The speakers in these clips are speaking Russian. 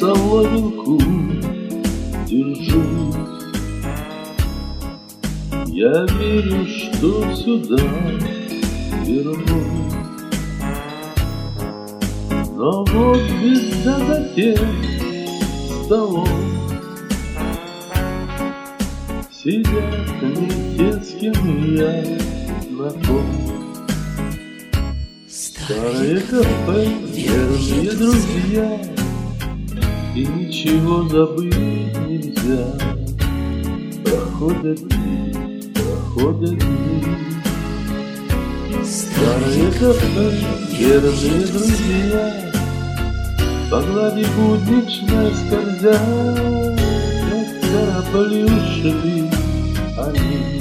соломинку держусь. Я верю, что сюда вернусь. Но вот беда за тем столом сидят не те, с кем я знаком. Старое кафе, верные друзья, и ничего забыть нельзя. Проходят дни, проходят дни. Старое кафе, верные друзья, по глади будничной скользя, как корабли ушли они.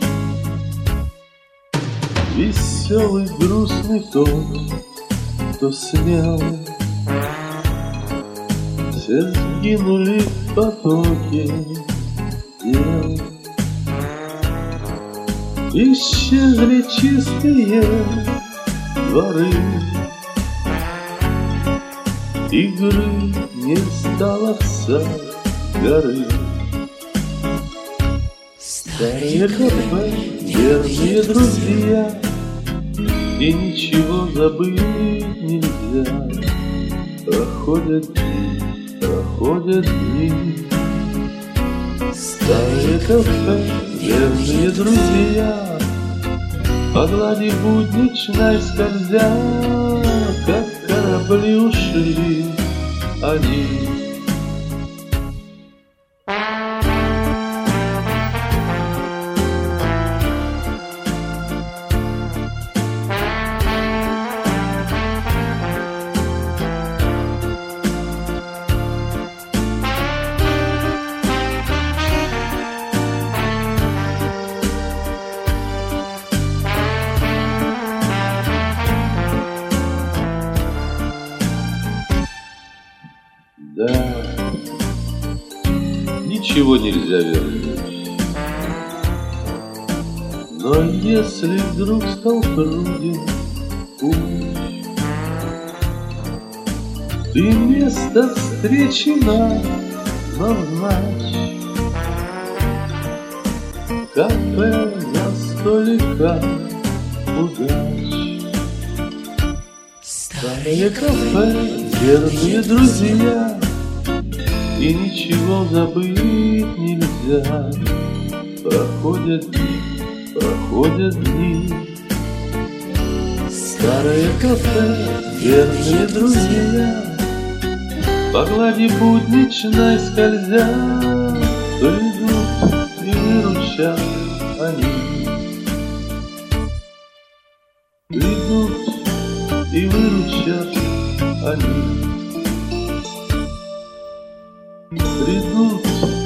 Веселый, грустный тот, кто смелый, все сгинули в потоке дел. Исчезли чистые дворы, игры не стало с горы. Старые кафе, верные друзья, и ничего забыть нельзя. Проходят дни, проходят дни. Старые кафе, верные друзья, по глади будничной скользя, как корабли ушли они. Да, ничего нельзя вернуть. Но если вдруг стал труден путь, ты место встречи нам назначь. Кафе за столика удач. Старые кафе, верные друзья, и ничего забыть нельзя. Проходят дни, проходят дни. Старое кафе, верные друзья, по глади будничной скользя, придут и выручат они. Придут и выручат они. Придут